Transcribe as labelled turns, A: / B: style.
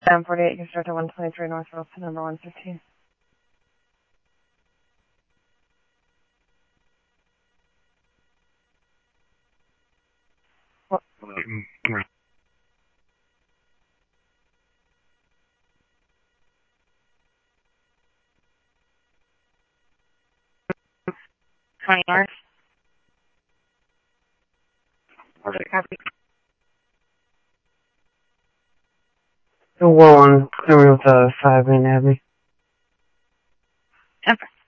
A: M48, you can start at 123 North Wilson, number 115. What? $20. Okay, copy.
B: The one, clear me with 5 in Abbey.
A: Okay.